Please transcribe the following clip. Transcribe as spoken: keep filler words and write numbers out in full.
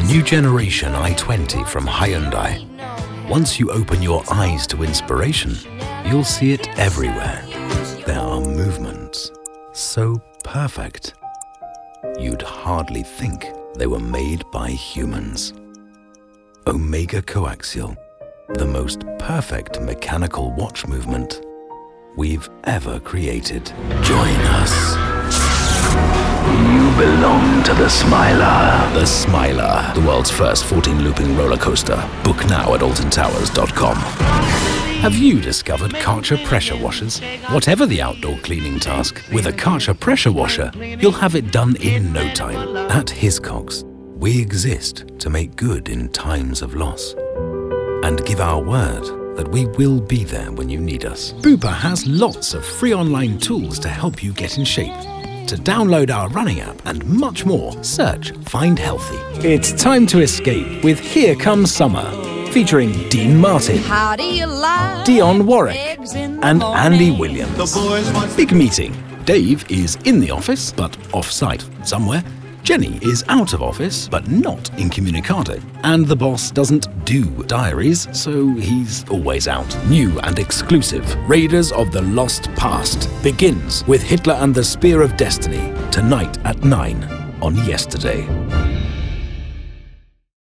new generation i twenty from Hyundai. Once you open your eyes to inspiration, you'll see it everywhere. There are movements so perfect, you'd hardly think they were made by humans. Omega Coaxial, the most perfect mechanical watch movement we've ever created. Join us. You belong to the Smiler. The Smiler, the world's first fourteen looping roller coaster. Book now at alton towers dot com. Have you discovered Karcher pressure washers? Whatever the outdoor cleaning task, with a Karcher pressure washer, you'll have it done in no time. At Hiscox, we exist to make good in times of loss and give our word that we will be there when you need us. Bupa has lots of free online tools to help you get in shape. To download our running app and much more, search Find Healthy. It's time to escape with Here Comes Summer, featuring Dean Martin, How do you like Dionne Warwick, eggs in the and Andy morning? Williams. Big meeting. Dave is in the office, but off-site somewhere. Jenny is out of office, but not incommunicado. And the boss doesn't do diaries, so he's always out. New and exclusive, Raiders of the Lost Past begins with Hitler and the Spear of Destiny, tonight at nine on Yesterday.